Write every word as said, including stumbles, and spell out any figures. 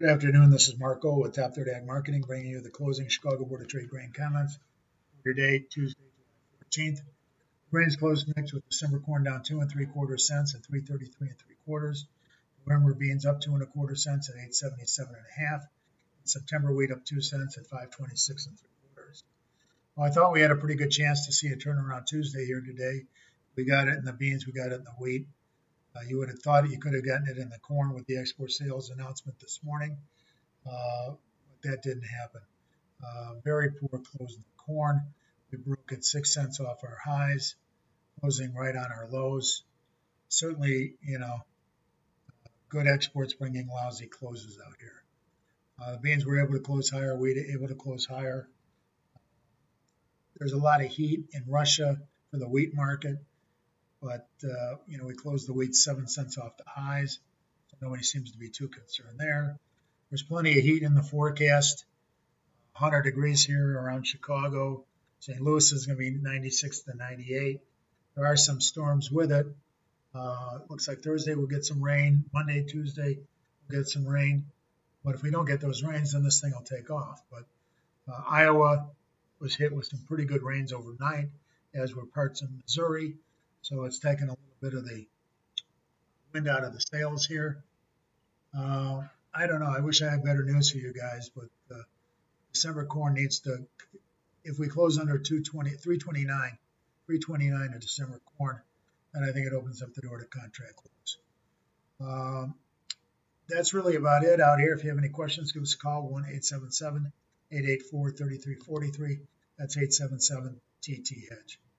Good afternoon. This is Marco with Top thirty Ag Marketing, bringing you the closing Chicago Board of Trade grain comments for today, Tuesday, July fourteenth. Grains closed mixed with December corn down two and three quarter cents at three thirty-three and three quarters. November beans up two and a quarter cents at eight seventy-seven and a half. September wheat up two cents at five twenty-six and three quarters. Well, I thought we had a pretty good chance to see a turnaround Tuesday here today. We got it in the beans, we got it in the wheat. Uh, you would have thought you could have gotten it in the corn with the export sales announcement this morning, uh, but that didn't happen. Uh, very poor close in the corn. We broke at six cents off our highs, closing right on our lows. Certainly, you know, good exports bringing lousy closes out here. Uh, the beans were able to close higher, wheat able to close higher. There's a lot of heat in Russia for the wheat market. But, uh, you know, we closed the wheat seven cents off the highs. So nobody seems to be too concerned there. There's plenty of heat in the forecast. one hundred degrees here around Chicago. Saint Louis is going to be ninety-six to ninety-eight. There are some storms with it. Uh, looks like Thursday we'll get some rain. Monday, Tuesday, we'll get some rain. But if we don't get those rains, then this thing will take off. But uh, Iowa was hit with some pretty good rains overnight, as were parts of Missouri. So it's taken a little bit of the wind out of the sails here. Uh, I don't know. I wish I had better news for you guys, but uh, December corn needs to, if we close under two twenty, three twenty-nine, three twenty-nine of December corn, then I think it opens up the door to contract close. Um, that's really about it out here. If you have any questions, give us a call, one eight seven seven, eight eight four, three three four three. That's eight seven seven T T Hedge.